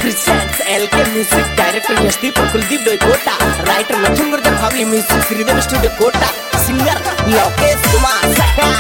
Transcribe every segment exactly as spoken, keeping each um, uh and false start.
presents L K Music, director Yashdeep Kuldeep Doikota, writer Mithun Gurjar Bhavli, music Sridev Studio Kota, singer Lokesh Kumar Sakha.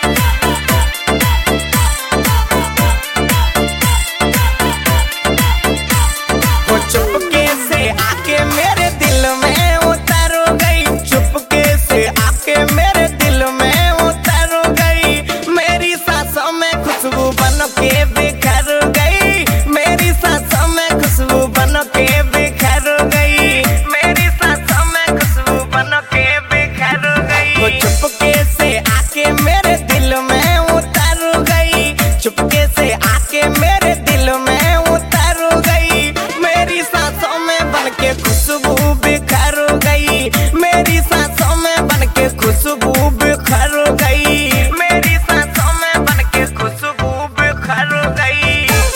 चुपके से आके मेरे दिल में उतर गई, चुपके से आके मेरे दिल में उतर गई, मेरी सांसों में खुशबू बन के बिखर गई, मेरी सांसों में खुशबू बन के बिखर गई, मेरी सांसों में खुशबू बन के बिखर गई। वो चुपके से आके मेरे दिल में उतर गई, चुपके से आके मेरे दिल में उतर गई, मेरी सांसों में बन के खुशबू बिखर गई, मेरी सांसों में बन के खुशबू बिखर गई, मेरी सांसों में बन के खुशबू बिखर गई।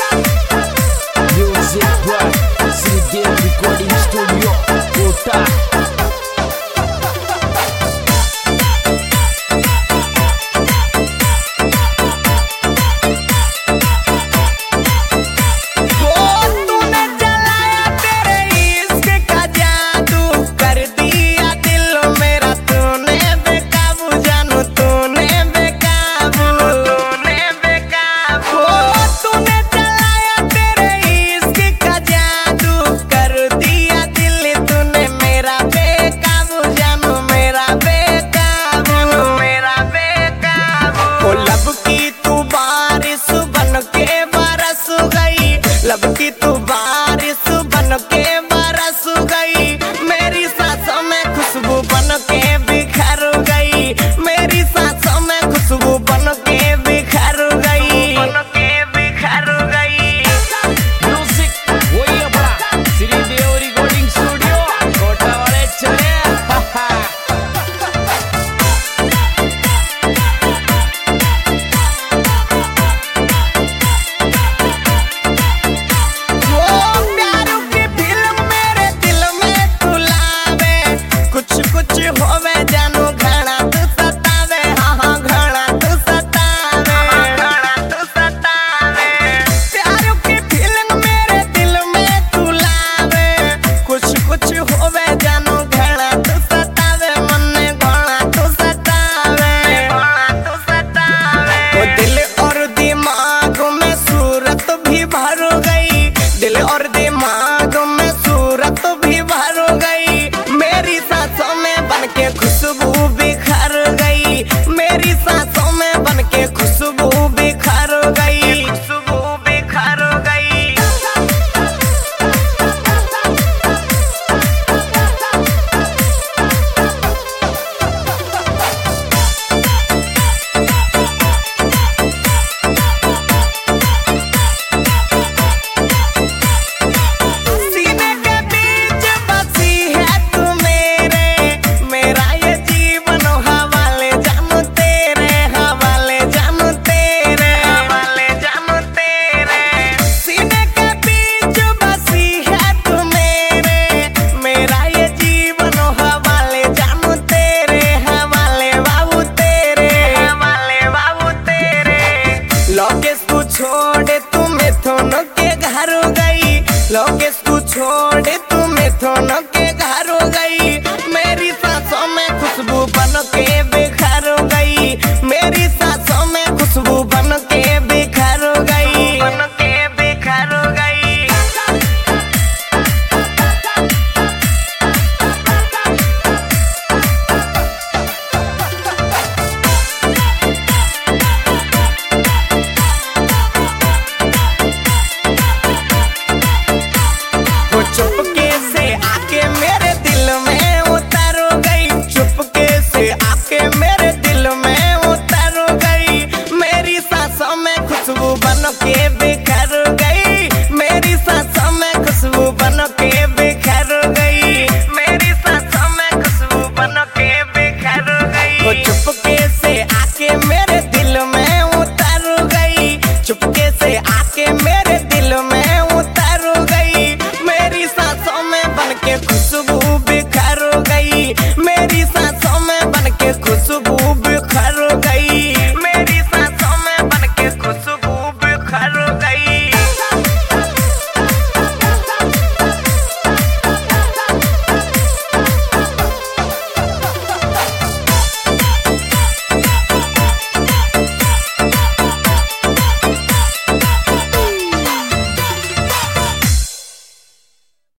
Music by Sridev Recording Studio, Kota. लब की तू बारिश बन के बरस गई, मेरी सांसों में खुशबू बन के बिखर गई, मेरी सांसों में खुशबू बन के बिखर गई, बन के बिखर गई। Music वही अपना श्रीदेव रिकॉर्डिंग स्टूडियो, कोटा वाले चले। दिल और दिमाग में सूरत भी भर गई, मेरी सांसों में बन के खुशबू बिखर गई, मेरी सांसों में बन के खुशबू बिखर गई, खुशबू बिखर गई। लोकेश को छोड़े तू मिथुन के घर गई, लोकेश को छोड़े तू मिथुन के घर गई, मेरी सांसों में खुशबू बन के